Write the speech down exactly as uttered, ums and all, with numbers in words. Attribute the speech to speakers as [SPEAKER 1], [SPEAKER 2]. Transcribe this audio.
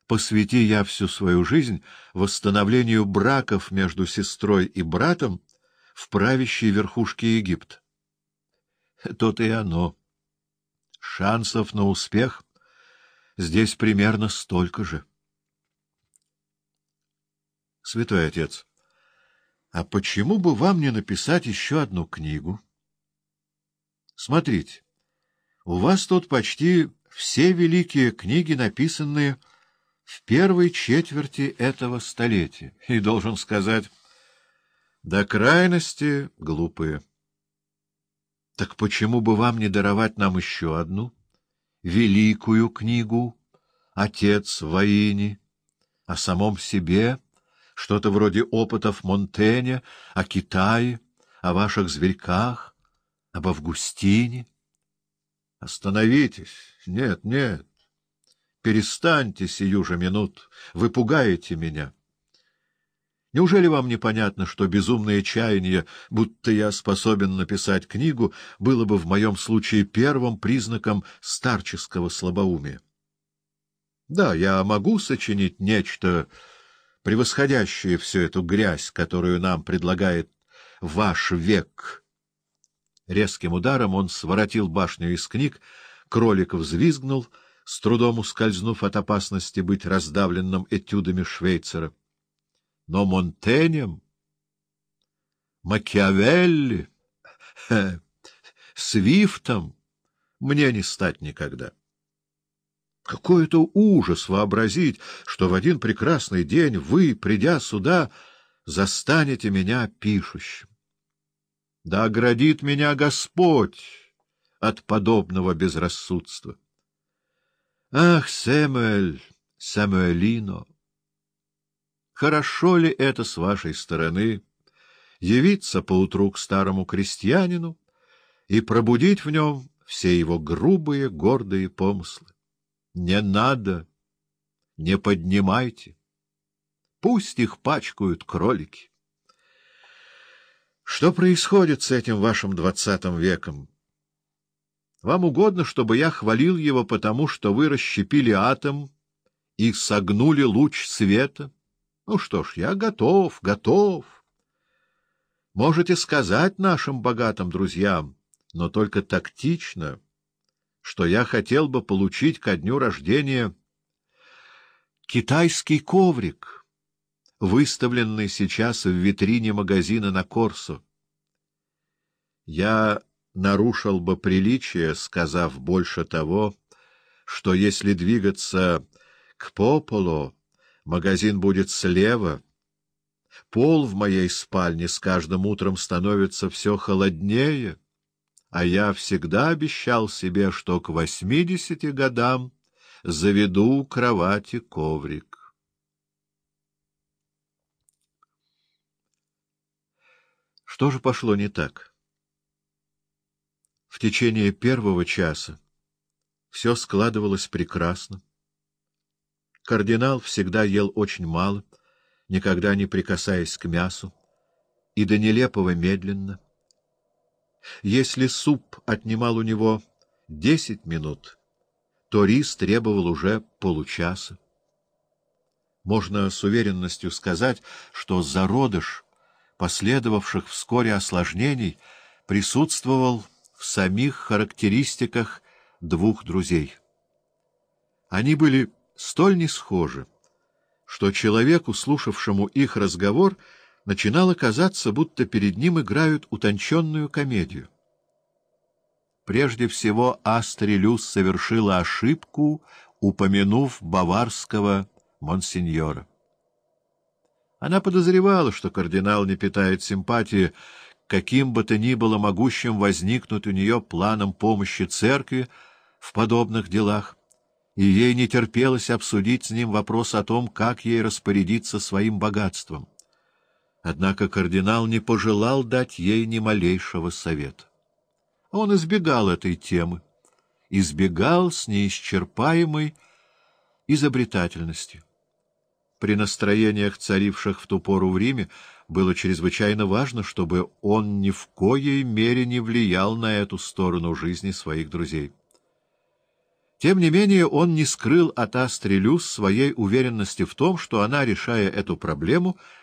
[SPEAKER 1] посвяти я всю свою жизнь восстановлению браков между сестрой и братом в правящей верхушке Египта. То-то и оно. Шансов на успех здесь примерно столько же. Святой отец, а почему бы вам не написать еще одну книгу? Смотрите, у вас тут почти все великие книги, написанные в первой четверти этого столетия, и, должен сказать, до крайности глупые. Так почему бы вам не даровать нам еще одну великую книгу «Отец в воине», о самом себе, что-то вроде опытов Монтэня, о Китае, о ваших зверьках, об Августине? Остановитесь! Нет, нет! Перестаньте сию же минуту! Вы пугаете меня! Неужели вам непонятно, что безумное чаяние, будто я способен написать книгу, было бы в моем случае первым признаком старческого слабоумия? Да, я могу сочинить нечто, превосходящее всю эту грязь, которую нам предлагает ваш век. Резким ударом он своротил башню из книг, кролик взвизгнул, с трудом ускользнув от опасности быть раздавленным этюдами Швейцера. Но Монтенем, Макиавелли, Свифтом мне не стать никогда. Какой это ужас вообразить, что в один прекрасный день вы, придя сюда, застанете меня пишущим. Да оградит меня Господь от подобного безрассудства. Ах, Сэмюэль, Самуэлино! Хорошо ли это с вашей стороны явиться поутру к старому крестьянину и пробудить в нем все его грубые, гордые помыслы? Не надо, не поднимайте. Пусть их пачкают кролики. Что происходит с этим вашим двадцатым веком? Вам угодно, чтобы я хвалил его потому, что вы расщепили атом и согнули луч света? Ну что ж, я готов, готов. Можете сказать нашим богатым друзьям, но только тактично, что я хотел бы получить ко дню рождения китайский коврик, выставленный сейчас в витрине магазина на Корсо. Я нарушил бы приличие, сказав больше того, что если двигаться к Пополо, магазин будет слева. Пол в моей спальне с каждым утром становится все холоднее, а я всегда обещал себе, что к восьмидесяти годам заведу у кровати коврик. Что же пошло не так? В течение первого часа все складывалось прекрасно. Кардинал всегда ел очень мало, никогда не прикасаясь к мясу, и до нелепого медленно. Если суп отнимал у него десять минут, то рис требовал уже получаса. Можно с уверенностью сказать, что зародыш последовавших вскоре осложнений присутствовал в самих характеристиках двух друзей. Они были столь не схожи, что человеку, слушавшему их разговор, начинало казаться, будто перед ним играют утонченную комедию. Прежде всего, Астрелюс совершила ошибку, упомянув баварского монсеньора. Она подозревала, что кардинал не питает симпатии каким бы то ни было могущим возникнуть у нее планом помощи церкви в подобных делах, и ей не терпелось обсудить с ним вопрос о том, как ей распорядиться своим богатством. Однако кардинал не пожелал дать ей ни малейшего совета. Он избегал этой темы, избегал с неисчерпаемой изобретательностью. При настроениях, царивших в ту пору в Риме, было чрезвычайно важно, чтобы он ни в коей мере не влиял на эту сторону жизни своих друзей. Тем не менее он не скрыл от Астри Люс своей уверенности в том, что она, решая эту проблему,